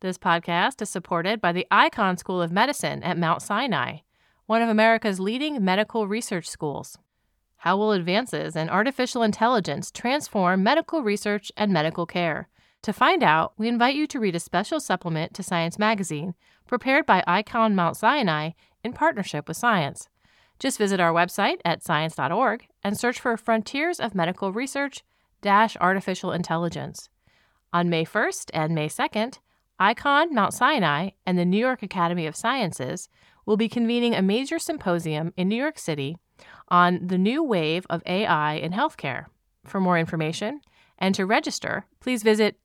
This podcast is supported by the Icahn School of Medicine at Mount Sinai, one of America's leading medical research schools. How will advances in artificial intelligence transform medical research and medical care? To find out, we invite you to read a special supplement to Science Magazine prepared by Icahn Mount Sinai in partnership with Science. Just visit our website at science.org and search for Frontiers of Medical Research - Artificial Intelligence. On May 1st and May 2nd, Icahn Mount Sinai and the New York Academy of Sciences will be convening a major symposium in New York City on the new wave of AI in healthcare. For more information and to register, please visit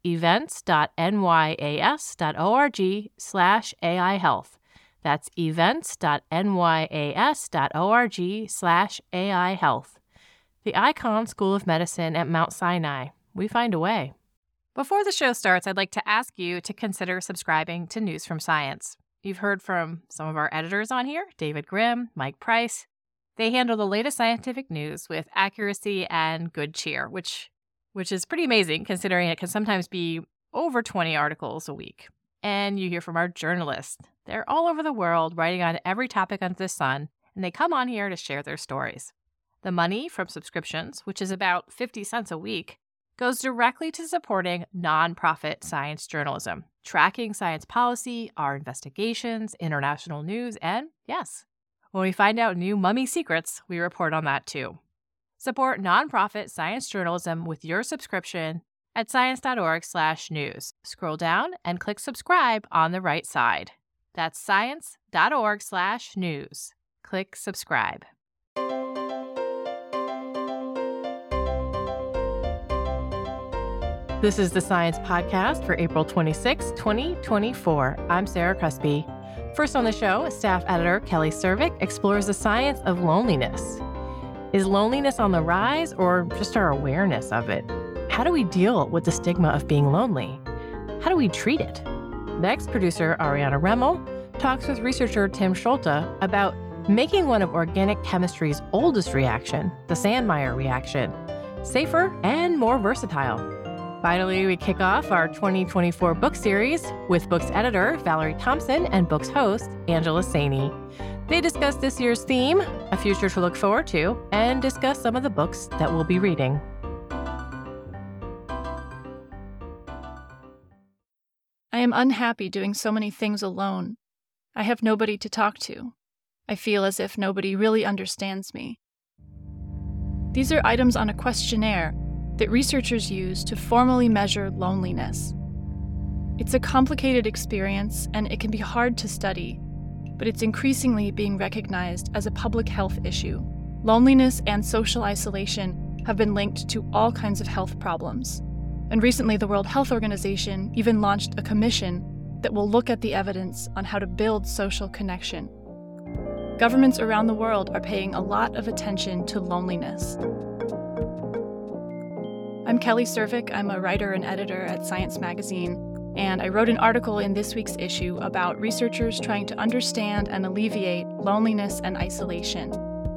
events.nyas.org/AI Health. That's events.nyas.org/AI Health. The Icahn School of Medicine at Mount Sinai. We find a way. Before the show starts, I'd like to ask you to consider subscribing to News from Science. You've heard from some of our editors on here, David Grimm, Mike Price. They handle the latest scientific news with accuracy and good cheer, which is pretty amazing considering it can sometimes be over 20 articles a week. And you hear from our journalists. They're all over the world writing on every topic under the sun, and they come on here to share their stories. The money from subscriptions, which is about 50 cents a week, goes directly to supporting nonprofit science journalism, tracking science policy, our investigations, international news, and yes, when we find out new mummy secrets, we report on that too. Support nonprofit science journalism with your subscription at science.org/news. Scroll down and click subscribe on the right side. That's science.org/news. Click subscribe. This is the Science Podcast for April 26, 2024. I'm Sarah Crespi. First on the show, staff editor Kelly Servick explores the science of loneliness. Is loneliness on the rise or just our awareness of it? How do we deal with the stigma of being lonely? How do we treat it? Next, producer Ariana Remmel talks with researcher Tim Schulte about making one of organic chemistry's oldest reaction, the Sandmeyer reaction, safer and more versatile. Finally, we kick off our 2024 book series with Books editor Valerie Thompson and Books host Angela Saini. They discuss this year's theme, a future to look forward to, and discuss some of the books that we'll be reading. I am unhappy doing so many things alone. I have nobody to talk to. I feel as if nobody really understands me. These are items on a questionnaire that researchers use to formally measure loneliness. It's a complicated experience and it can be hard to study, but it's increasingly being recognized as a public health issue. Loneliness and social isolation have been linked to all kinds of health problems. And recently, the World Health Organization even launched a commission that will look at the evidence on how to build social connection. Governments around the world are paying a lot of attention to loneliness. I'm Kelly Servick. I'm a writer and editor at Science Magazine, and I wrote an article in this week's issue about researchers trying to understand and alleviate loneliness and isolation.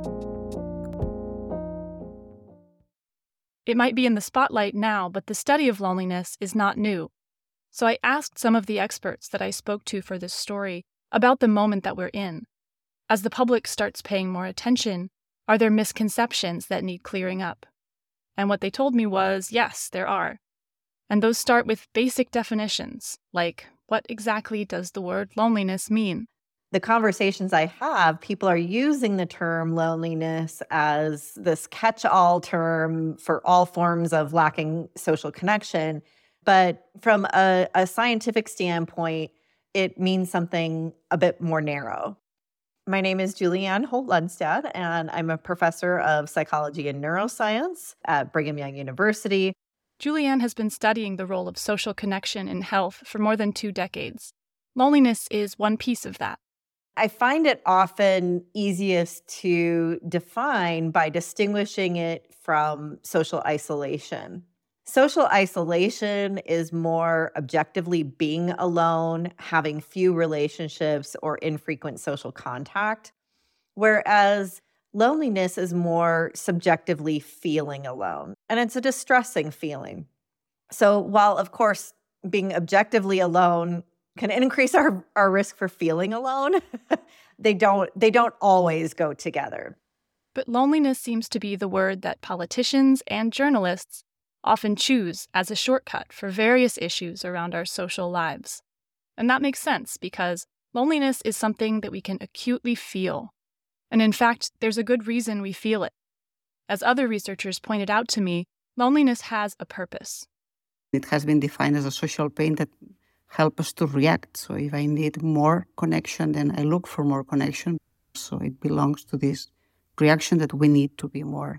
It might be in the spotlight now, but the study of loneliness is not new. So I asked some of the experts that I spoke to for this story about the moment that we're in. As the public starts paying more attention, are there misconceptions that need clearing up? And what they told me was, yes, there are. And those start with basic definitions, like what exactly does the word loneliness mean? The conversations I have, people are using the term loneliness as this catch-all term for all forms of lacking social connection. But from a scientific standpoint, it means something a bit more narrow. My name is Julianne Holt-Lundstad, and I'm a professor of psychology and neuroscience at Brigham Young University. Julianne has been studying the role of social connection in health for more than 2 decades. Loneliness is one piece of that. I find it often easiest to define by distinguishing it from social isolation. Social isolation is more objectively being alone, having few relationships or infrequent social contact, whereas loneliness is more subjectively feeling alone, and it's a distressing feeling. So while, of course, being objectively alone can increase our risk for feeling alone. They don't always go together. But loneliness seems to be the word that politicians and journalists often choose as a shortcut for various issues around our social lives. And that makes sense because loneliness is something that we can acutely feel. And in fact, there's a good reason we feel it. As other researchers pointed out to me, loneliness has a purpose. It has been defined as a social pain that helps us to react. So if I need more connection, then I look for more connection. So it belongs to this reaction that we need to be more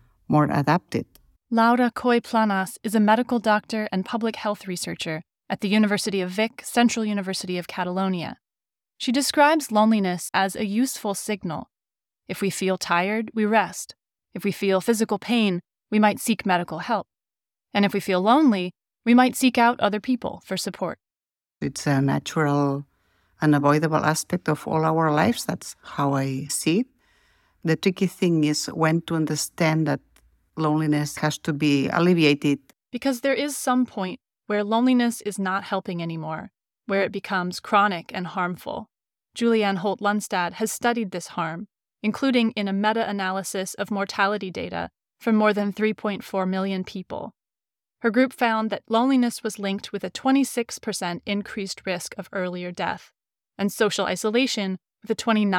adapted. Laura Coy Planas is a medical doctor and public health researcher at the University of Vic, Central University of Catalonia. She describes loneliness as a useful signal. If we feel tired, we rest. If we feel physical pain, we might seek medical help. And if we feel lonely, we might seek out other people for support. It's a natural, unavoidable aspect of all our lives. That's how I see it. The tricky thing is when to understand that loneliness has to be alleviated. Because there is some point where loneliness is not helping anymore, where it becomes chronic and harmful. Julianne Holt-Lundstad has studied this harm, including in a meta-analysis of mortality data from more than 3.4 million people. Her group found that loneliness was linked with a 26% increased risk of earlier death, and social isolation with a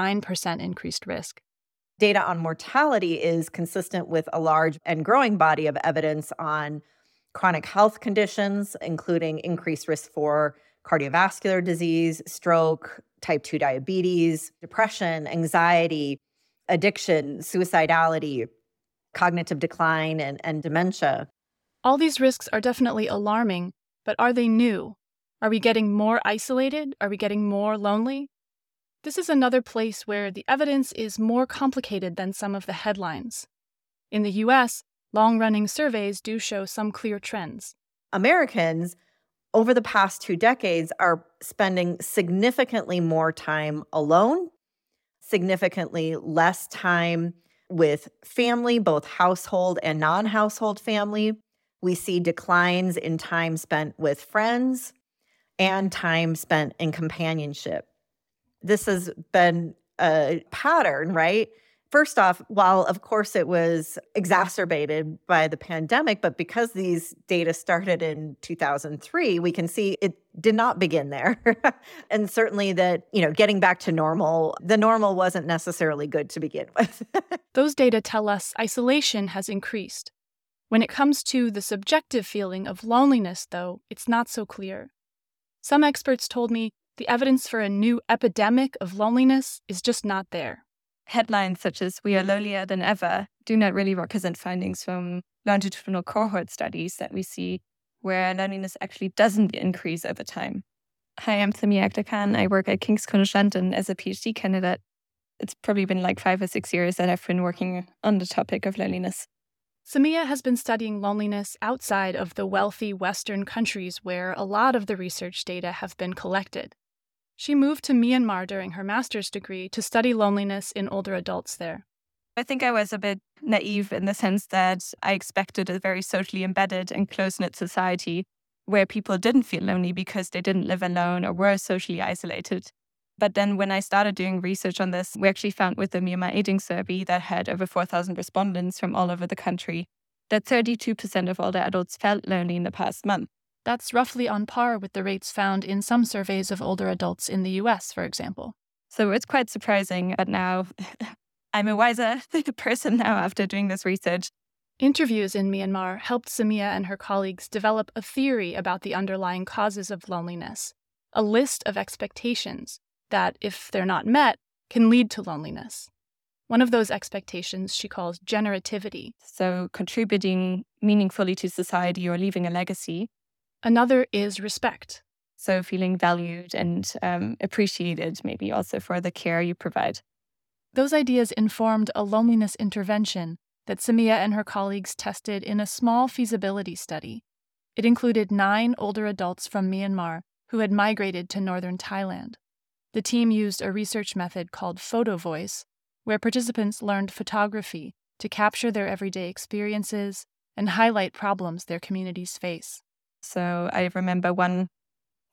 29% increased risk. Data on mortality is consistent with a large and growing body of evidence on chronic health conditions, including increased risk for cardiovascular disease, stroke, type 2 diabetes, depression, anxiety, addiction, suicidality, cognitive decline, and dementia. All these risks are definitely alarming, but are they new? Are we getting more isolated? Are we getting more lonely? This is another place where the evidence is more complicated than some of the headlines. In the US, long-running surveys do show some clear trends. Americans, over the past 2 decades, are spending significantly more time alone, significantly less time with family, both household and non-household family. We see declines in time spent with friends and time spent in companionship. This has been a pattern, right? First off, while of course it was exacerbated by the pandemic, but because these data started in 2003, we can see it did not begin there. And certainly that, getting back to normal, the normal wasn't necessarily good to begin with. Those data tell us isolation has increased. When it comes to the subjective feeling of loneliness, though, it's not so clear. Some experts told me the evidence for a new epidemic of loneliness is just not there. Headlines such as "We are lonelier than ever" do not really represent findings from longitudinal cohort studies that we see where loneliness actually doesn't increase over time. Hi, I'm Samia Akhtar. I work at King's College London as a PhD candidate. It's probably been like 5 or 6 years that I've been working on the topic of loneliness. Samia has been studying loneliness outside of the wealthy Western countries where a lot of the research data have been collected. She moved to Myanmar during her master's degree to study loneliness in older adults there. I think I was a bit naive in the sense that I expected a very socially embedded and close-knit society where people didn't feel lonely because they didn't live alone or were socially isolated. But then when I started doing research on this, we actually found with the Myanmar Aging Survey that had over 4,000 respondents from all over the country that 32% of older adults felt lonely in the past month. That's roughly on par with the rates found in some surveys of older adults in the US, for example. So it's quite surprising, but now I'm a wiser person now after doing this research. Interviews in Myanmar helped Samia and her colleagues develop a theory about the underlying causes of loneliness, a list of expectations that, if they're not met, can lead to loneliness. One of those expectations she calls generativity. So contributing meaningfully to society or leaving a legacy. Another is respect. So feeling valued and appreciated, maybe also for the care you provide. Those ideas informed a loneliness intervention that Samia and her colleagues tested in a small feasibility study. It included 9 older adults from Myanmar who had migrated to northern Thailand. The team used a research method called photo voice, where participants learned photography to capture their everyday experiences and highlight problems their communities face. So I remember one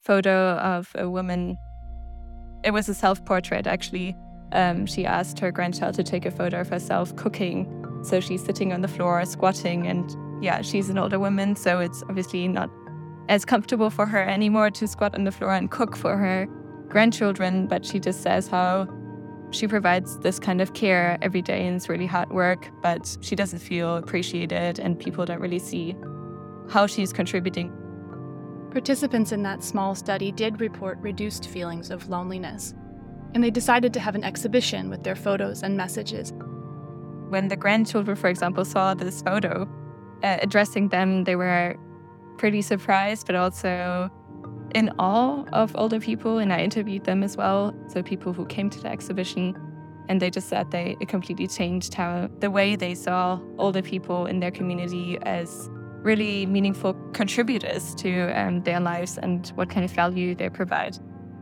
photo of a woman. It was a self-portrait, actually. She asked her grandchild to take a photo of herself cooking. So she's sitting on the floor, squatting, and yeah, she's an older woman, so it's obviously not as comfortable for her anymore to squat on the floor and cook for her grandchildren, but she just says how she provides this kind of care every day and it's really hard work, but she doesn't feel appreciated and people don't really see how she's contributing. Participants in that small study did report reduced feelings of loneliness, and they decided to have an exhibition with their photos and messages. When the grandchildren, for example, saw this photo addressing them, they were pretty surprised, but also in awe of older people, and I interviewed them as well, so people who came to the exhibition, and they just said it completely changed how the way they saw older people in their community as really meaningful contributors to their lives and what kind of value they provide.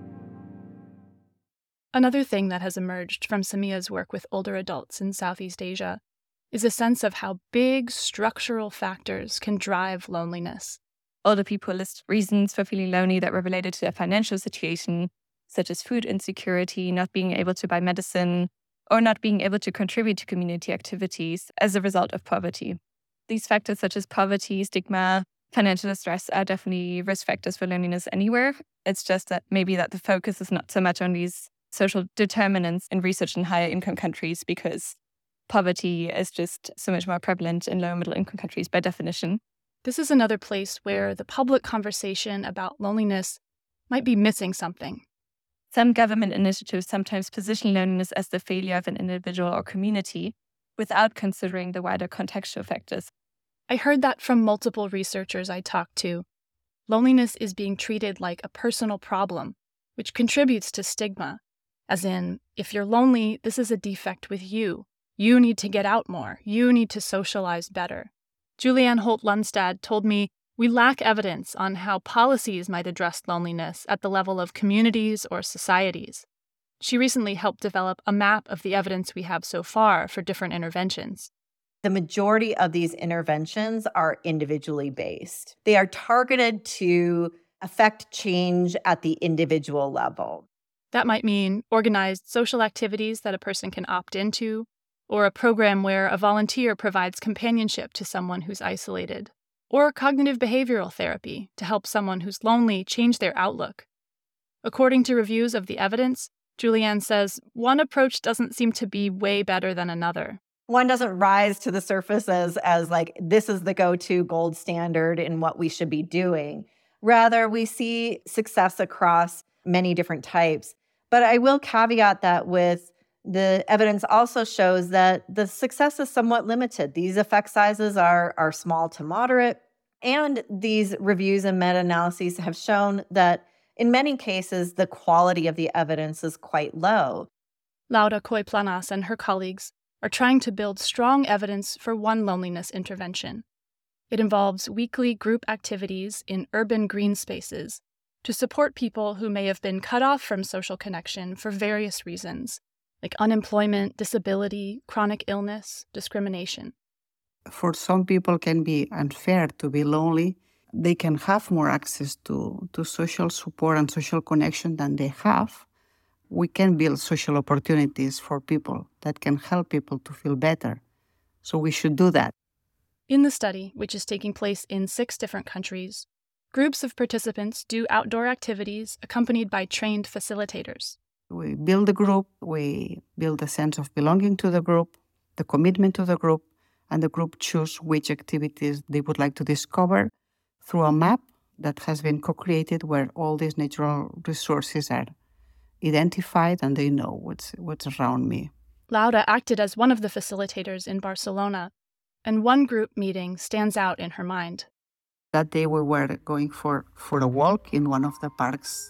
Another thing that has emerged from Samia's work with older adults in Southeast Asia is a sense of how big structural factors can drive loneliness. Older people list reasons for feeling lonely that were related to their financial situation, such as food insecurity, not being able to buy medicine, or not being able to contribute to community activities as a result of poverty. These factors such as poverty, stigma, financial distress are definitely risk factors for loneliness anywhere. It's just that maybe that the focus is not so much on these social determinants in research in higher income countries, because poverty is just so much more prevalent in lower middle income countries by definition. This is another place where the public conversation about loneliness might be missing something. Some government initiatives sometimes position loneliness as the failure of an individual or community without considering the wider contextual factors. I heard that from multiple researchers I talked to. Loneliness is being treated like a personal problem, which contributes to stigma. As in, if you're lonely, this is a defect with you. You need to get out more. You need to socialize better. Julianne Holt-Lundstad told me we lack evidence on how policies might address loneliness at the level of communities or societies. She recently helped develop a map of the evidence we have so far for different interventions. The majority of these interventions are individually based. They are targeted to affect change at the individual level. That might mean organized social activities that a person can opt into, or a program where a volunteer provides companionship to someone who's isolated, or cognitive behavioral therapy to help someone who's lonely change their outlook. According to reviews of the evidence, Julianne says one approach doesn't seem to be way better than another. One doesn't rise to the surface as like, this is the go-to gold standard in what we should be doing. Rather, we see success across many different types. But I will caveat that with the evidence also shows that the success is somewhat limited. These effect sizes are small to moderate, and these reviews and meta-analyses have shown that in many cases, the quality of the evidence is quite low. Laura Coy-Planas and her colleagues are trying to build strong evidence for one loneliness intervention. It involves weekly group activities in urban green spaces to support people who may have been cut off from social connection for various reasons, like unemployment, disability, chronic illness, discrimination. For some people, it can be unfair to be lonely. They can have more access to social support and social connection than they have. We can build social opportunities for people that can help people to feel better. So we should do that. In the study, which is taking place in 6 different countries, groups of participants do outdoor activities accompanied by trained facilitators. We build a group, we build a sense of belonging to the group, the commitment to the group, and the group choose which activities they would like to discover through a map that has been co-created where all these natural resources are identified and they know what's around me. Laura acted as one of the facilitators in Barcelona, and one group meeting stands out in her mind. That day we were going for a walk in one of the parks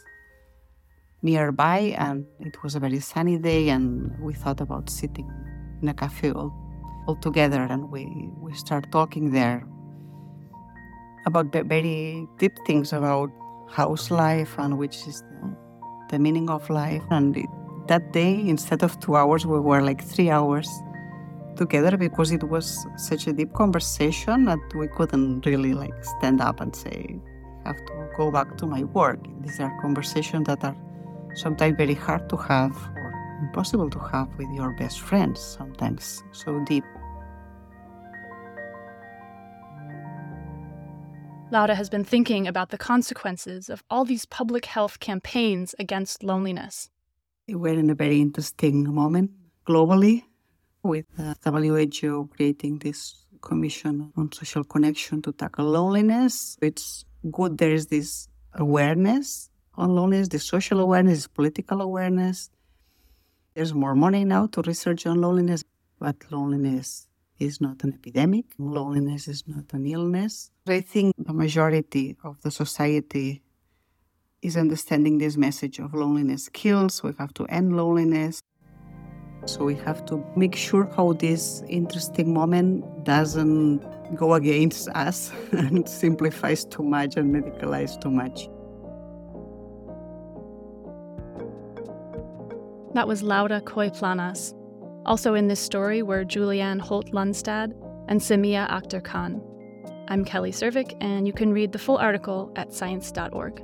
nearby, and it was a very sunny day, and we thought about sitting in a cafe all together, and we start talking there about very deep things about house life and which is the meaning of life. And that day, instead of 2 hours, we were like 3 hours together because it was such a deep conversation that we couldn't really stand up and say, have to go back to my work. These are conversations that are sometimes very hard to have or impossible to have with your best friends, sometimes so deep. Laura has been thinking about the consequences of all these public health campaigns against loneliness. We're in a very interesting moment globally with the WHO creating this commission on social connection to tackle loneliness. It's good there is this awareness on loneliness, the social awareness, political awareness. There's more money now to research on loneliness, but loneliness is not an epidemic. Loneliness is not an illness. I think the majority of the society is understanding this message of loneliness kills. We have to end loneliness. So we have to make sure how this interesting moment doesn't go against us and simplifies too much and medicalize too much. That was Laura Coy-Planas. Also in this story were Julianne Holt-Lundstad and Samia Akhtar Khan. I'm Kelly Servick, and you can read the full article at science.org.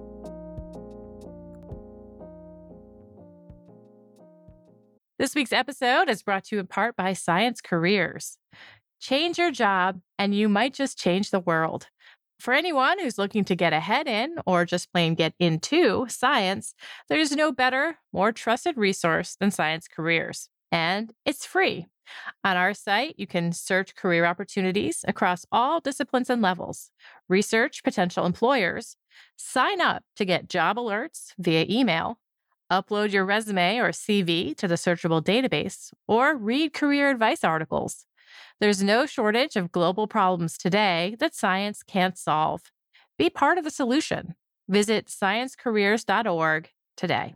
This week's episode is brought to you in part by Science Careers. Change your job, and you might just change the world. For anyone who's looking to get ahead in, or just plain get into science, there's no better, more trusted resource than Science Careers. And it's free. On our site, you can search career opportunities across all disciplines and levels, research potential employers, sign up to get job alerts via email, upload your resume or CV to the searchable database, or read career advice articles. There's no shortage of global problems today that science can't solve. Be part of the solution. Visit sciencecareers.org today.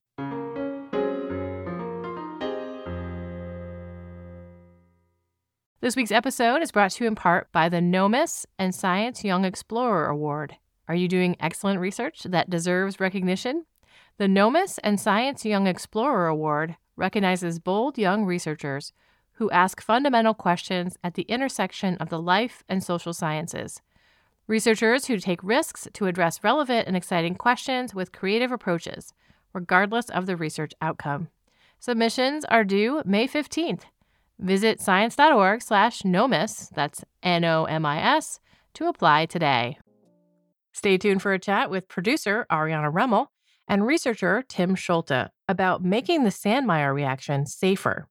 This week's episode is brought to you in part by the NOMIS and Science Young Explorer Award. Are you doing excellent research that deserves recognition? The NOMIS and Science Young Explorer Award recognizes bold young researchers who ask fundamental questions at the intersection of the life and social sciences. Researchers who take risks to address relevant and exciting questions with creative approaches, regardless of the research outcome. Submissions are due May 15th. Visit science.org/NOMIS, that's NOMIS, to apply today. Stay tuned for a chat with producer Ariana Remmel and researcher Tim Schulte about making the Sandmeyer reaction safer.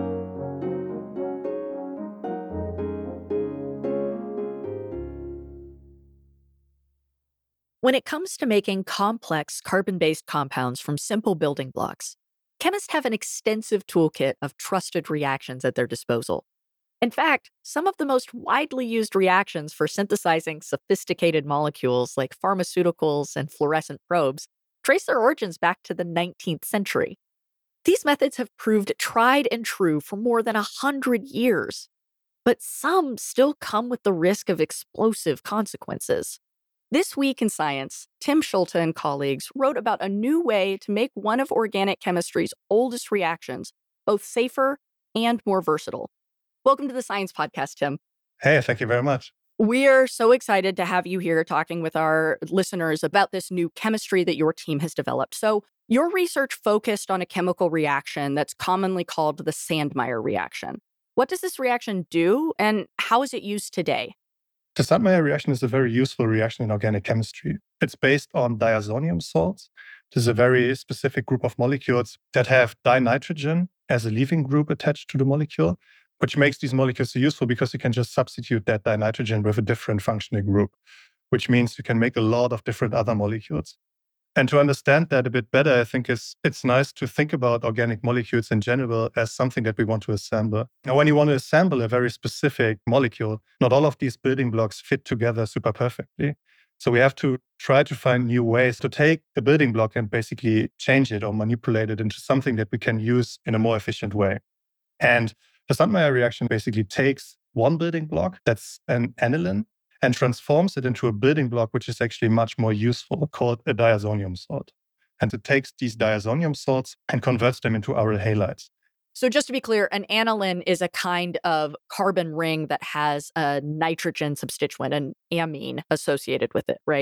When it comes to making complex carbon-based compounds from simple building blocks, chemists have an extensive toolkit of trusted reactions at their disposal. In fact, some of the most widely used reactions for synthesizing sophisticated molecules like pharmaceuticals and fluorescent probes trace their origins back to the 19th century. These methods have proved tried and true for more than 100 years, but some still come with the risk of explosive consequences. This week in science, Tim Schulte and colleagues wrote about a new way to make one of organic chemistry's oldest reactions both safer and more versatile. Welcome to the Science Podcast, Tim. Hey, thank you very much. We are so excited to have you here talking with our listeners about this new chemistry that your team has developed. So, your research focused on a chemical reaction that's commonly called the Sandmeyer reaction. What does this reaction do, and how is it used today? The Sandmeyer reaction is a very useful reaction in organic chemistry. It's based on diazonium salts. This is a very specific group of molecules that have dinitrogen as a leaving group attached to the molecule, which makes these molecules so useful because you can just substitute that dinitrogen with a different functional group, which means you can make a lot of different other molecules. And to understand that a bit better, I think it's nice to think about organic molecules in general as something that we want to assemble. Now, when you want to assemble a very specific molecule, not all of these building blocks fit together super perfectly. So we have to try to find new ways to take a building block and basically change it or manipulate it into something that we can use in a more efficient way. And the Sandmeyer reaction basically takes one building block, that's an aniline, and transforms it into a building block which is actually much more useful, called a diazonium salt. And it takes these diazonium salts and converts them into aryl halides. So just to be clear, an aniline is a kind of carbon ring that has a nitrogen substituent, an amine associated with it, right?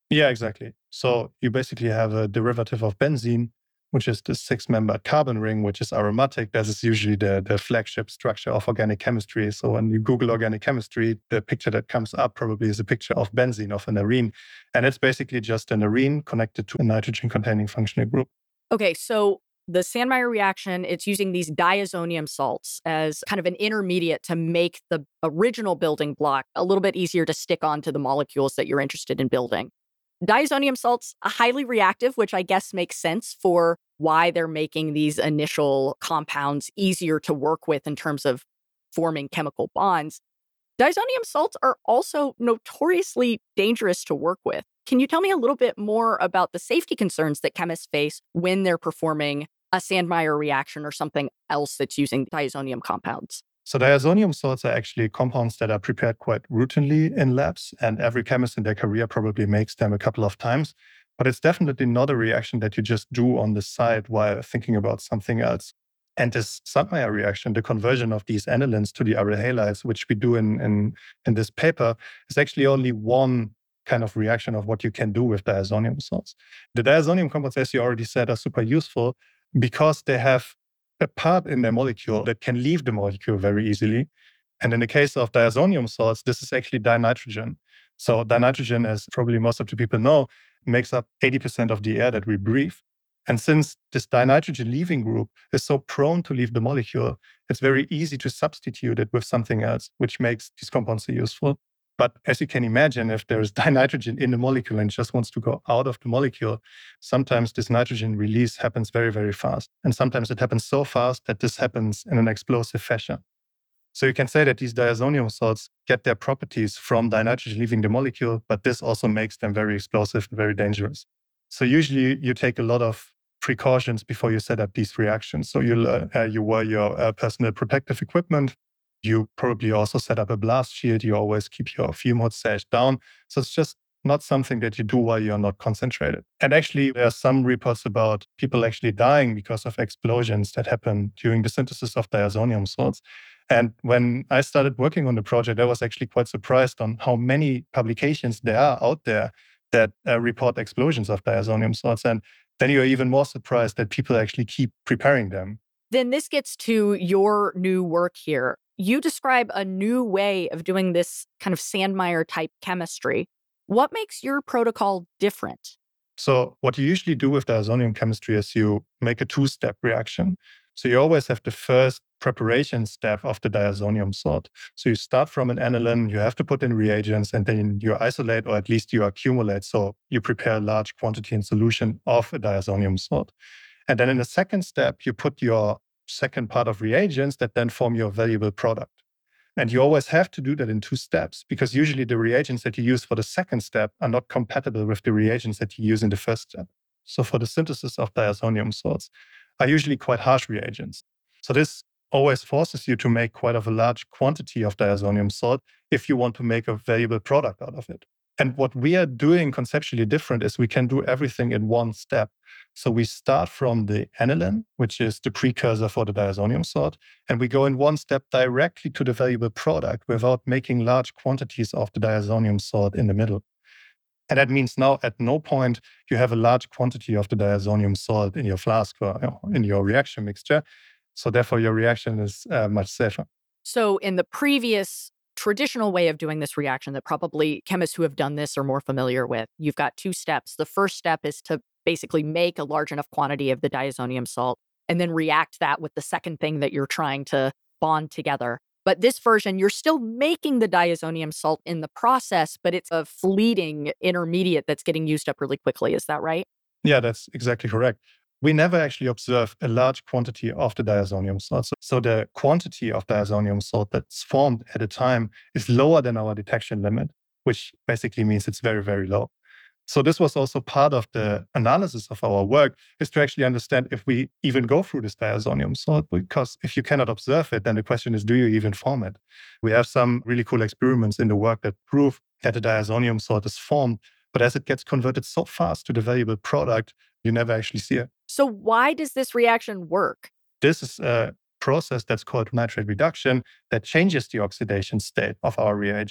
Yeah, exactly. So you basically have a derivative of benzene, which is the six-membered carbon ring, which is aromatic. That is usually the flagship structure of organic chemistry. So when you Google organic chemistry, the picture that comes up probably is a picture of benzene, of an arene. And it's basically just an arene connected to a nitrogen-containing functional group. Okay, so the Sandmeyer reaction, it's using these diazonium salts as kind of an intermediate to make the original building block a little bit easier to stick onto the molecules that you're interested in building. Diazonium salts are highly reactive, which I guess makes sense for why they're making these initial compounds easier to work with in terms of forming chemical bonds. Diazonium salts are also notoriously dangerous to work with. Can you tell me a little bit more about the safety concerns that chemists face when they're performing a Sandmeyer reaction or something else that's using diazonium compounds? So diazonium salts are actually compounds that are prepared quite routinely in labs, and every chemist in their career probably makes them a couple of times. But it's definitely not a reaction that you just do on the side while thinking about something else. And this Sandmeyer reaction, the conversion of these anilines to the aryl halides, which we do in this paper, is actually only one kind of reaction of what you can do with diazonium salts. The diazonium compounds, as you already said, are super useful because they have a part in their molecule that can leave the molecule very easily. And in the case of diazonium salts, this is actually dinitrogen. So dinitrogen, as probably most of the people know, makes up 80% of the air that we breathe. And since this dinitrogen leaving group is so prone to leave the molecule, it's very easy to substitute it with something else, which makes these compounds so useful. But as you can imagine, if there is dinitrogen in the molecule and it just wants to go out of the molecule, sometimes this nitrogen release happens very, very fast. And sometimes it happens so fast that this happens in an explosive fashion. So you can say that these diazonium salts get their properties from dinitrogen leaving the molecule, but this also makes them very explosive and very dangerous. So usually you take a lot of precautions before you set up these reactions. So you wear your personal protective equipment. You probably also set up a blast shield. You always keep your fume hood sash down. So it's just not something that you do while you're not concentrated. And actually, there are some reports about people actually dying because of explosions that happen during the synthesis of diazonium salts. And when I started working on the project, I was actually quite surprised on how many publications there are out there that report explosions of diazonium salts. And then you're even more surprised that people actually keep preparing them. Then this gets to your new work here. You describe a new way of doing this kind of Sandmeyer type chemistry. What makes your protocol different? So what you usually do with diazonium chemistry is you make a two-step reaction. So you always have the first preparation step of the diazonium salt. So you start from an aniline, you have to put in reagents, and then you isolate, or at least you accumulate. So you prepare a large quantity in solution of a diazonium salt. And then in the second step, you put your second part of reagents that then form your valuable product. And you always have to do that in two steps because usually the reagents that you use for the second step are not compatible with the reagents that you use in the first step. So for the synthesis of diazonium salts are usually quite harsh reagents. So this always forces you to make quite of a large quantity of diazonium salt if you want to make a valuable product out of it. And what we are doing conceptually different is we can do everything in one step. So we start from the aniline, which is the precursor for the diazonium salt, and we go in one step directly to the valuable product without making large quantities of the diazonium salt in the middle. And that means now at no point you have a large quantity of the diazonium salt in your flask or in your reaction mixture. So therefore your reaction is much safer. So in the previous traditional way of doing this reaction that probably chemists who have done this are more familiar with, you've got two steps. The first step is to basically make a large enough quantity of the diazonium salt and then react that with the second thing that you're trying to bond together. But this version, you're still making the diazonium salt in the process, but it's a fleeting intermediate that's getting used up really quickly. Is that right? Yeah, that's exactly correct. We never actually observe a large quantity of the diazonium salt. So the quantity of diazonium salt that's formed at a time is lower than our detection limit, which basically means it's very, very low. So this was also part of the analysis of our work, is to actually understand if we even go through this diazonium salt, because if you cannot observe it, then the question is, do you even form it? We have some really cool experiments in the work that prove that the diazonium salt is formed, but as it gets converted so fast to the valuable product, you never actually see it. So why does this reaction work? This is a process that's called nitrate reduction that changes the oxidation state of our reagent.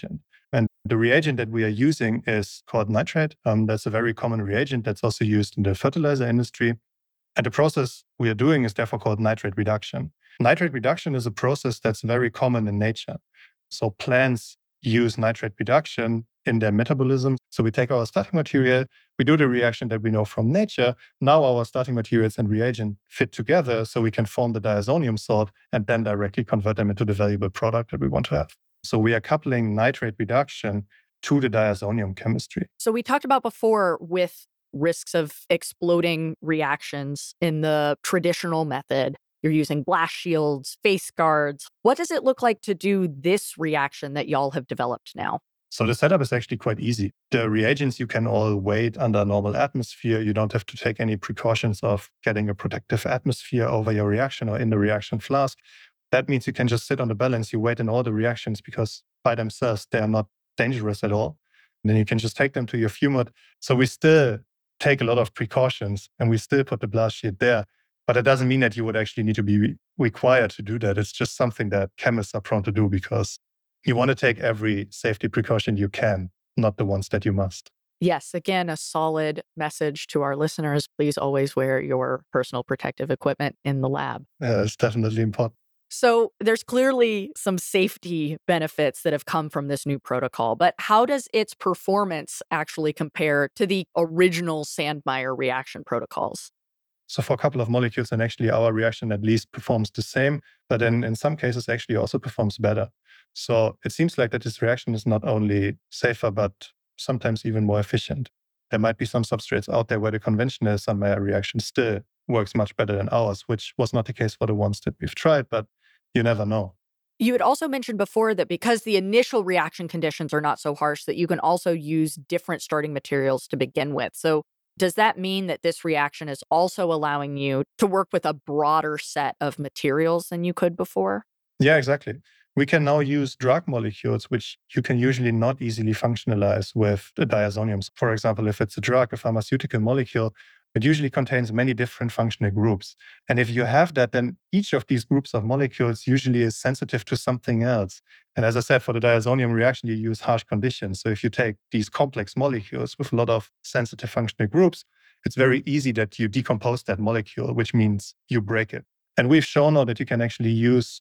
And the reagent that we are using is called nitrate. That's a very common reagent that's also used in the fertilizer industry. And the process we are doing is therefore called nitrate reduction. Nitrate reduction is a process that's very common in nature. So plants use nitrate reduction in their metabolism. So we take our starting material, we do the reaction that we know from nature. Now our starting materials and reagent fit together so we can form the diazonium salt and then directly convert them into the valuable product that we want to have. So we are coupling nitrate reduction to the diazonium chemistry. So we talked about before with risks of exploding reactions in the traditional method. You're using blast shields, face guards. What does it look like to do this reaction that y'all have developed now? So the setup is actually quite easy. The reagents you can all wait under normal atmosphere. You don't have to take any precautions of getting a protective atmosphere over your reaction or in the reaction flask. That means you can just sit on the balance. You wait in all the reactions because by themselves, they are not dangerous at all. And then you can just take them to your FUMOD. So we still take a lot of precautions and we still put the blast shield there. But it doesn't mean that you would actually need to be required to do that. It's just something that chemists are prone to do because you want to take every safety precaution you can, not the ones that you must. Yes, again, a solid message to our listeners. Please always wear your personal protective equipment in the lab. Yeah, it's definitely important. So there's clearly some safety benefits that have come from this new protocol, but how does its performance actually compare to the original Sandmeyer reaction protocols? So for a couple of molecules, and actually our reaction at least performs the same, but in some cases actually also performs better. So it seems like that this reaction is not only safer, but sometimes even more efficient. There might be some substrates out there where the conventional Sandmeyer reaction still works much better than ours, which was not the case for the ones that we've tried, but you never know. You had also mentioned before that because the initial reaction conditions are not so harsh, that you can also use different starting materials to begin with. So does that mean that this reaction is also allowing you to work with a broader set of materials than you could before? Yeah, exactly. We can now use drug molecules, which you can usually not easily functionalize with the diazoniums. For example, if it's a drug, a pharmaceutical molecule, it usually contains many different functional groups. And if you have that, then each of these groups of molecules usually is sensitive to something else. And as I said, for the diazonium reaction, you use harsh conditions. So if you take these complex molecules with a lot of sensitive functional groups, it's very easy that you decompose that molecule, which means you break it. And we've shown now that you can actually use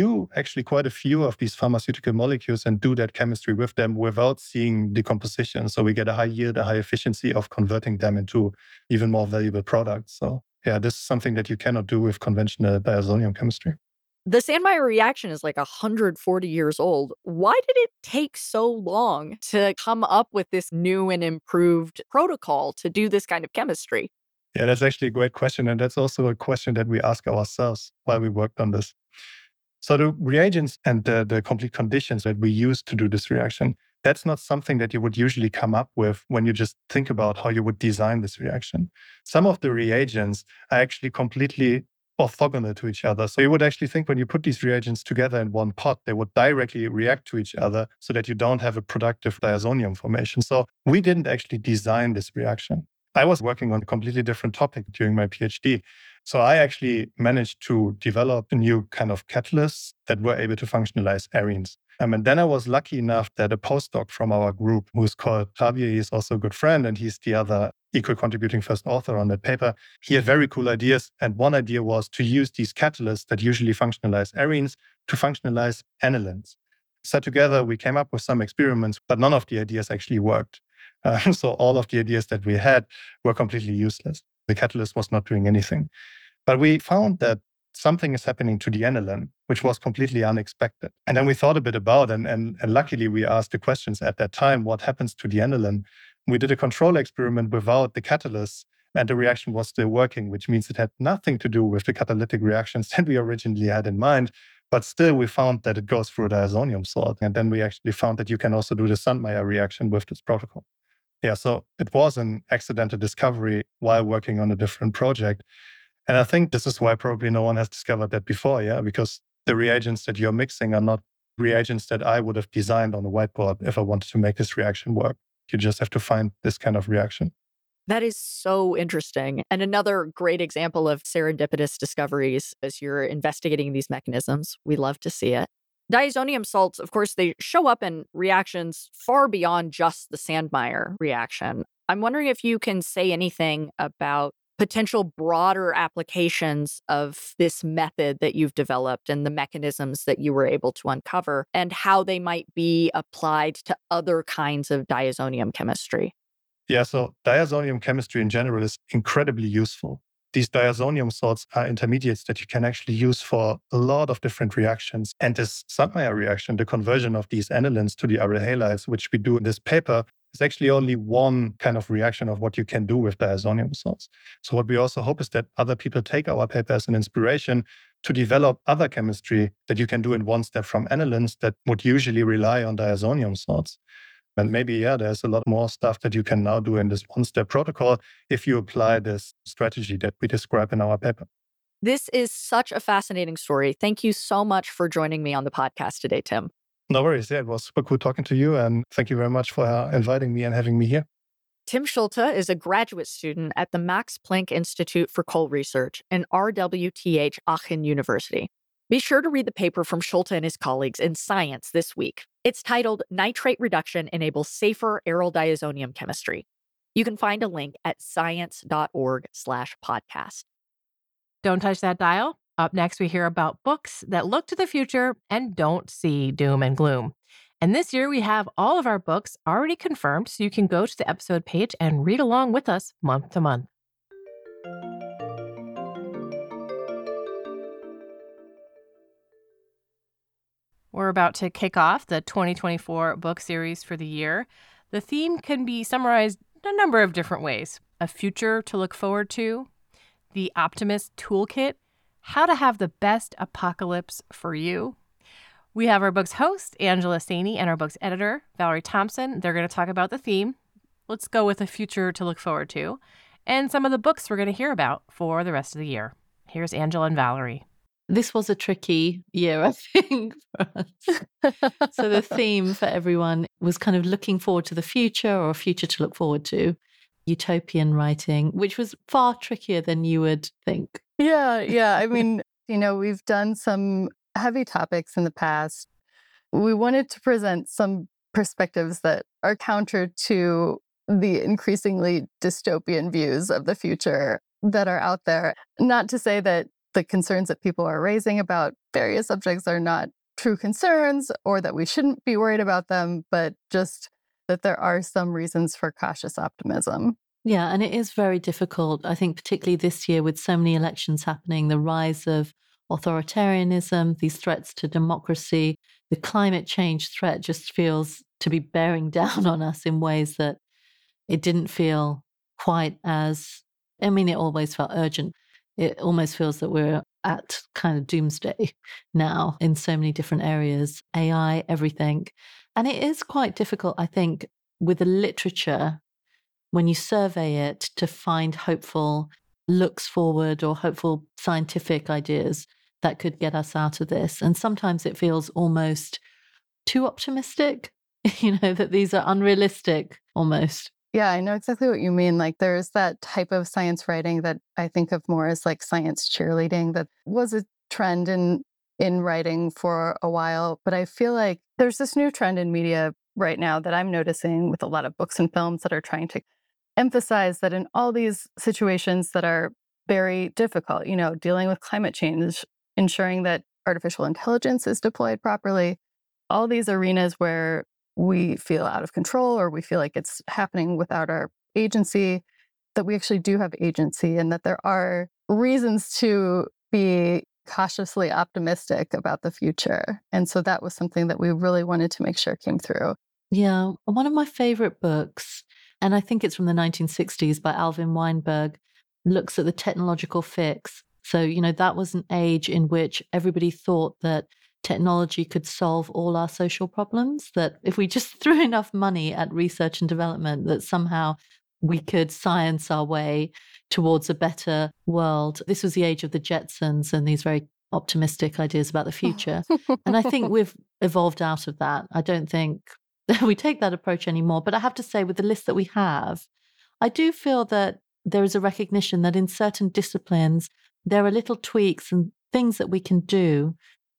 quite a few of these pharmaceutical molecules and do that chemistry with them without seeing decomposition. So we get a high yield, a high efficiency of converting them into even more valuable products. So yeah, this is something that you cannot do with conventional diazonium chemistry. The Sandmeyer reaction is like 140 years old. Why did it take so long to come up with this new and improved protocol to do this kind of chemistry? Yeah, that's actually a great question. And that's also a question that we ask ourselves while we worked on this. So the reagents and the complete conditions that we use to do this reaction, that's not something that you would usually come up with when you just think about how you would design this reaction. Some of the reagents are actually completely orthogonal to each other. So you would actually think when you put these reagents together in one pot, they would directly react to each other so that you don't have a productive diazonium formation. So we didn't actually design this reaction. I was working on a completely different topic during my PhD. So I actually managed to develop a new kind of catalyst that were able to functionalize arenes. And then I was lucky enough that a postdoc from our group, who's called Javier, he's also a good friend, and he's the other equal contributing first author on that paper. He had very cool ideas. And one idea was to use these catalysts that usually functionalize arenes to functionalize anilines. So together we came up with some experiments, but none of the ideas actually worked. So all of the ideas that we had were completely useless. The catalyst was not doing anything. But we found that something is happening to the aniline, which was completely unexpected. And then we thought a bit about it, and luckily we asked the questions at that time, what happens to the aniline? We did a control experiment without the catalyst, and the reaction was still working, which means it had nothing to do with the catalytic reactions that we originally had in mind. But still, we found that it goes through a diazonium salt. And then we actually found that you can also do the Sandmeyer reaction with this protocol. Yeah, so it was an accidental discovery while working on a different project. And I think this is why probably no one has discovered that before, yeah, because the reagents that you're mixing are not reagents that I would have designed on a whiteboard if I wanted to make this reaction work. You just have to find this kind of reaction. That is so interesting. And another great example of serendipitous discoveries as you're investigating these mechanisms. We love to see it. Diazonium salts, of course, they show up in reactions far beyond just the Sandmeyer reaction. I'm wondering if you can say anything about potential broader applications of this method that you've developed and the mechanisms that you were able to uncover and how they might be applied to other kinds of diazonium chemistry. Yeah, so diazonium chemistry in general is incredibly useful. These diazonium salts are intermediates that you can actually use for a lot of different reactions. And this Sandmeyer reaction, the conversion of these anilines to the aryl halides, which we do in this paper, is actually only one kind of reaction of what you can do with diazonium salts. So what we also hope is that other people take our paper as an inspiration to develop other chemistry that you can do in one step from anilines that would usually rely on diazonium salts. And maybe, there's a lot more stuff that you can now do in this one-step protocol if you apply this strategy that we describe in our paper. This is such a fascinating story. Thank you so much for joining me on the podcast today, Tim. No worries. Yeah, it was super cool talking to you. And thank you very much for inviting me and having me here. Tim Schulte is a graduate student at the Max Planck Institute for Coal Research and RWTH Aachen University. Be sure to read the paper from Schulte and his colleagues in Science this week. It's titled Nitrate Reduction Enables Safer Aryl Diazonium Chemistry. You can find a link at science.org/podcast. Don't touch that dial. Up next, we hear about books that look to the future and don't see doom and gloom. And this year, we have all of our books already confirmed, so you can go to the episode page and read along with us month to month. We're about to kick off the 2024 book series for the year. The theme can be summarized a number of different ways. A future to look forward to, the Optimist Toolkit, how to have the best apocalypse for you. We have our book's host, Angela Saini, and our book's editor, Valerie Thompson. They're going to talk about the theme. Let's go with a future to look forward to, and some of the books we're going to hear about for the rest of the year. Here's Angela and Valerie. This was a tricky year, I think, for us. So the theme for everyone was kind of looking forward to the future or a future to look forward to. Utopian writing, which was far trickier than you would think. Yeah. I mean, we've done some heavy topics in the past. We wanted to present some perspectives that are counter to the increasingly dystopian views of the future that are out there. Not to say that the concerns that people are raising about various subjects are not true concerns or that we shouldn't be worried about them, but just that there are some reasons for cautious optimism. Yeah, and it is very difficult, I think, particularly this year with so many elections happening, the rise of authoritarianism, these threats to democracy, the climate change threat just feels to be bearing down on us in ways that it didn't feel quite as, it always felt urgent. It almost feels that we're at kind of doomsday now in so many different areas, AI, everything. And it is quite difficult, I think, with the literature, when you survey it, to find hopeful looks forward or hopeful scientific ideas that could get us out of this. And sometimes it feels almost too optimistic, that these are unrealistic almost. Yeah, I know exactly what you mean. Like there's that type of science writing that I think of more as like science cheerleading that was a trend in writing for a while. But I feel like there's this new trend in media right now that I'm noticing with a lot of books and films that are trying to emphasize that in all these situations that are very difficult, dealing with climate change, ensuring that artificial intelligence is deployed properly, all these arenas where we feel out of control or we feel like it's happening without our agency, that we actually do have agency and that there are reasons to be cautiously optimistic about the future. And so that was something that we really wanted to make sure came through. Yeah. One of my favorite books, and I think it's from the 1960s by Alvin Weinberg, looks at the technological fix. So, that was an age in which everybody thought that technology could solve all our social problems, that if we just threw enough money at research and development, that somehow we could science our way towards a better world. This was the age of the Jetsons and these very optimistic ideas about the future. And I think we've evolved out of that. I don't think we take that approach anymore. But I have to say, with the list that we have, I do feel that there is a recognition that in certain disciplines, there are little tweaks and things that we can do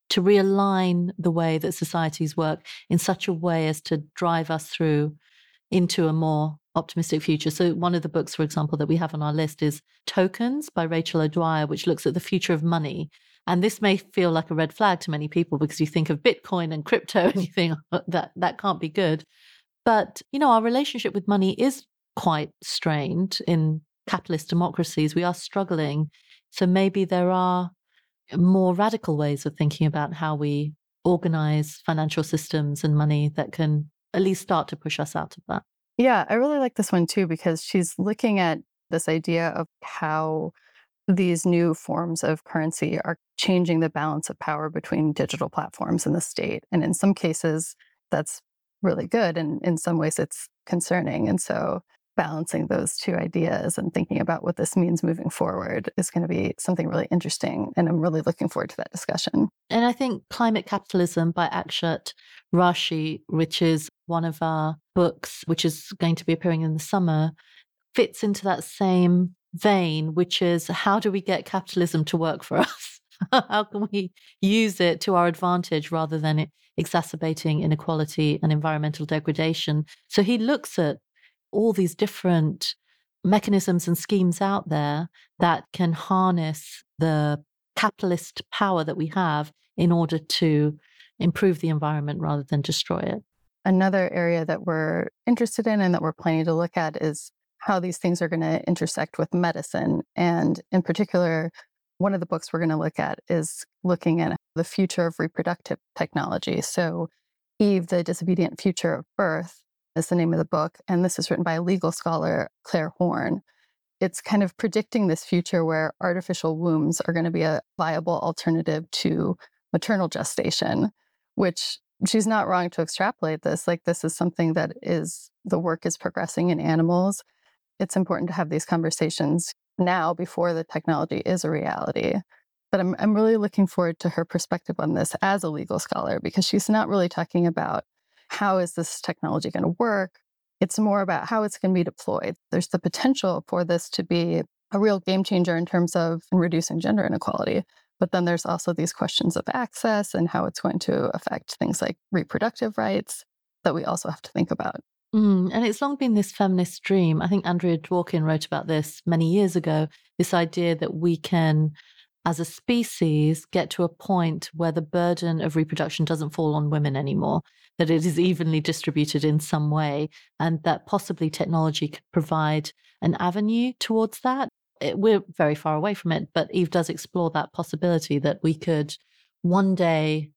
to realign the way that societies work in such a way as to drive us through into a more optimistic future. So one of the books, for example, that we have on our list is Tokens by Rachel O'Dwyer, which looks at the future of money. And this may feel like a red flag to many people because you think of Bitcoin and crypto and you think that can't be good. But, our relationship with money is quite strained in capitalist democracies. We are struggling. So maybe there are more radical ways of thinking about how we organize financial systems and money that can at least start to push us out of that. Yeah, I really like this one too, because she's looking at this idea of how these new forms of currency are changing the balance of power between digital platforms and the state. And in some cases, that's really good. And in some ways, it's concerning. And so balancing those two ideas and thinking about what this means moving forward is going to be something really interesting. And I'm really looking forward to that discussion. And I think Climate Capitalism by Akshat Rashi, which is one of our books, which is going to be appearing in the summer, fits into that same vein, which is how do we get capitalism to work for us? How can we use it to our advantage rather than it exacerbating inequality and environmental degradation? So he looks at all these different mechanisms and schemes out there that can harness the capitalist power that we have in order to improve the environment rather than destroy it. Another area that we're interested in and that we're planning to look at is how these things are going to intersect with medicine. And in particular, one of the books we're going to look at is looking at the future of reproductive technology. So Eve, the Disobedient Future of Birth is the name of the book. And this is written by a legal scholar, Claire Horn. It's kind of predicting this future where artificial wombs are going to be a viable alternative to maternal gestation, which she's not wrong to extrapolate this. Like, this is something that the work is progressing in animals. It's important to have these conversations now before the technology is a reality. But I'm really looking forward to her perspective on this as a legal scholar, because she's not really talking about how is this technology going to work. It's more about how it's going to be deployed. There's the potential for this to be a real game changer in terms of reducing gender inequality. But then there's also these questions of access and how it's going to affect things like reproductive rights that we also have to think about. And it's long been this feminist dream. I think Andrea Dworkin wrote about this many years ago, this idea that we can, as a species, get to a point where the burden of reproduction doesn't fall on women anymore, that it is evenly distributed in some way, and that possibly technology could provide an avenue towards that. We're very far away from it, but Eve does explore that possibility that we could one day,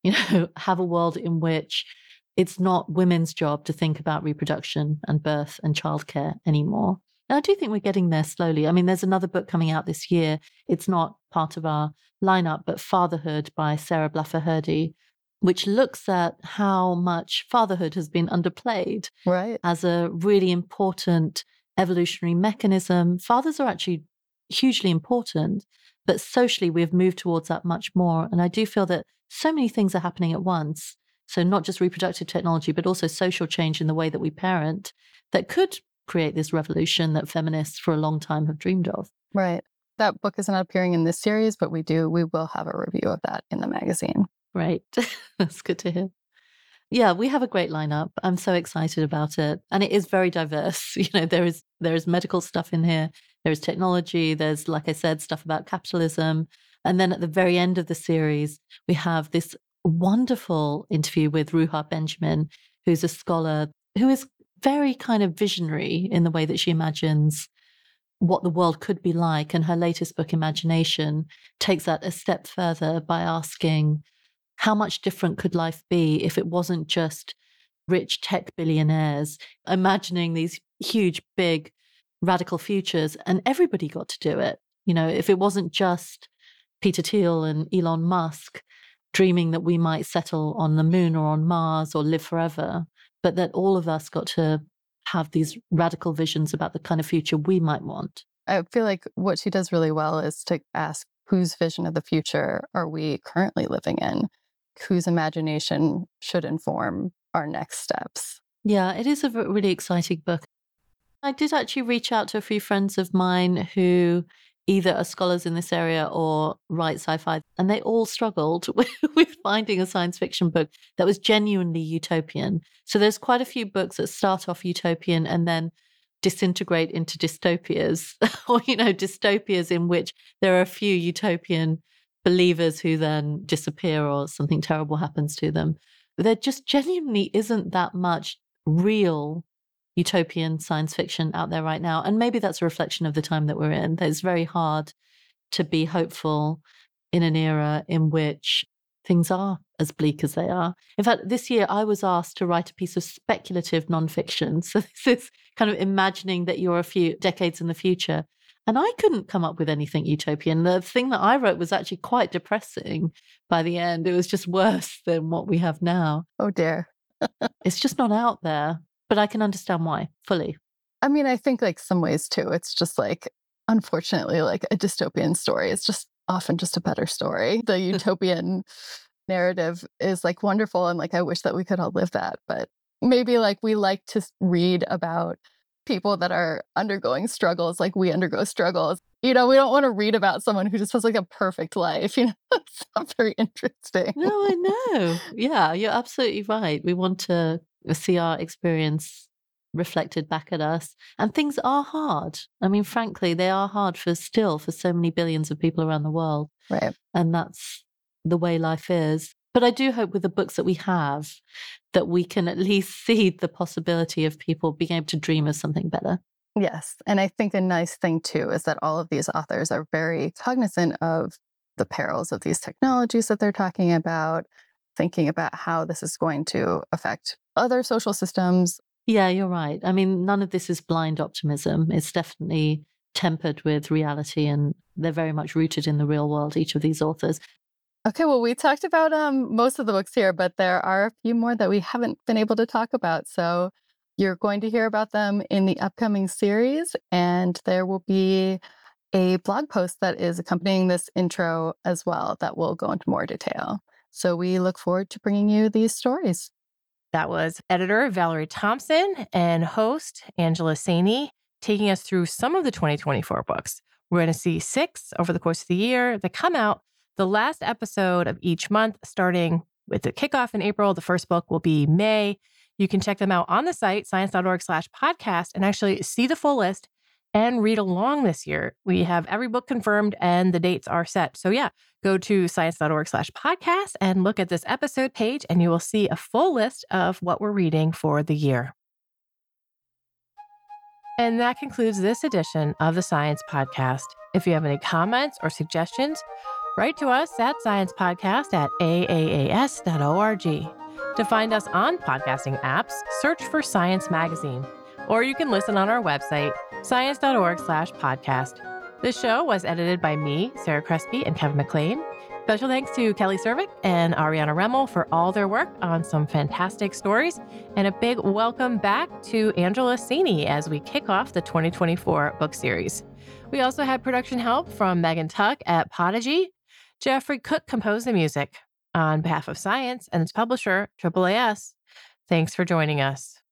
have a world in which it's not women's job to think about reproduction and birth and childcare anymore. And I do think we're getting there slowly. I mean, there's another book coming out this year. It's not part of our lineup, but Fatherhood by Sarah Blaffer-Hrdy, which looks at how much fatherhood has been underplayed as a really important evolutionary mechanism. Fathers are actually hugely important, but socially we've moved towards that much more. And I do feel that so many things are happening at once. So not just reproductive technology, but also social change in the way that we parent that could create this revolution that feminists for a long time have dreamed of. Right. That book is not appearing in this series, but we will have a review of that in the magazine. Great. That's good to hear. Yeah, we have a great lineup. I'm so excited about it. And it is very diverse. There is medical stuff in here. There's technology. There's, like I said, stuff about capitalism. And then at the very end of the series, we have this wonderful interview with Ruha Benjamin, who's a scholar who is very kind of visionary in the way that she imagines what the world could be like. And her latest book, Imagination, takes that a step further by asking, how much different could life be if it wasn't just rich tech billionaires imagining these huge, big, radical futures and everybody got to do it? If it wasn't just Peter Thiel and Elon Musk dreaming that we might settle on the moon or on Mars or live forever, but that all of us got to have these radical visions about the kind of future we might want. I feel like what she does really well is to ask, whose vision of the future are we currently living in? Whose imagination should inform our next steps? Yeah, it is a really exciting book. I did actually reach out to a few friends of mine who either are scholars in this area or write sci-fi, and they all struggled with finding a science fiction book that was genuinely utopian. So there's quite a few books that start off utopian and then disintegrate into dystopias, or, dystopias in which there are a few utopian believers who then disappear or something terrible happens to them. There just genuinely isn't that much real utopian science fiction out there right now. And maybe that's a reflection of the time that we're in. It's very hard to be hopeful in an era in which things are as bleak as they are. In fact, this year I was asked to write a piece of speculative nonfiction. So this is kind of imagining that you're a few decades in the future. And I couldn't come up with anything utopian. The thing that I wrote was actually quite depressing by the end. It was just worse than what we have now. Oh, dear. It's just not out there, but I can understand why fully. I mean, I think like some ways too, it's just like, unfortunately, like a dystopian story is just often just a better story. The utopian narrative is like wonderful. And like, I wish that we could all live that, but maybe like we like to read about people that are undergoing struggles like we undergo struggles. We don't want to read about someone who just has like a perfect life. It's not very interesting. No, I know. Yeah, you're absolutely right. We want to see our experience reflected back at us. And things are hard. I mean, frankly, they are hard for so many billions of people around the world. Right. And that's the way life is. But I do hope with the books that we have that we can at least see the possibility of people being able to dream of something better. Yes. And I think a nice thing too is that all of these authors are very cognizant of the perils of these technologies that they're talking about, thinking about how this is going to affect other social systems. Yeah, you're right. I mean, none of this is blind optimism. It's definitely tempered with reality, and they're very much rooted in the real world, each of these authors. Okay, well, we talked about most of the books here, but there are a few more that we haven't been able to talk about. So you're going to hear about them in the upcoming series, and there will be a blog post that is accompanying this intro as well that will go into more detail. So we look forward to bringing you these stories. That was editor Valerie Thompson and host Angela Saini taking us through some of the 2024 books. We're going to see 6 over the course of the year that come out the last episode of each month, starting with the kickoff in April. The first book will be May. You can check them out on the site, science.org/podcast, and actually see the full list and read along this year. We have every book confirmed and the dates are set. So yeah, go to science.org/podcast and look at this episode page and you will see a full list of what we're reading for the year. And that concludes this edition of the Science Podcast. If you have any comments or suggestions, write to us at sciencepodcast@aaas.org. To find us on podcasting apps, search for Science Magazine, or you can listen on our website, science.org/podcast. This show was edited by me, Sarah Crespi, and Kevin McLean. Special thanks to Kelly Cervic and Ariana Remmel for all their work on some fantastic stories. And a big welcome back to Angela Saini as we kick off the 2024 book series. We also had production help from Megan Tuck at Podigy. Jeffrey Cook composed the music. On behalf of Science and its publisher, AAAS, thanks for joining us.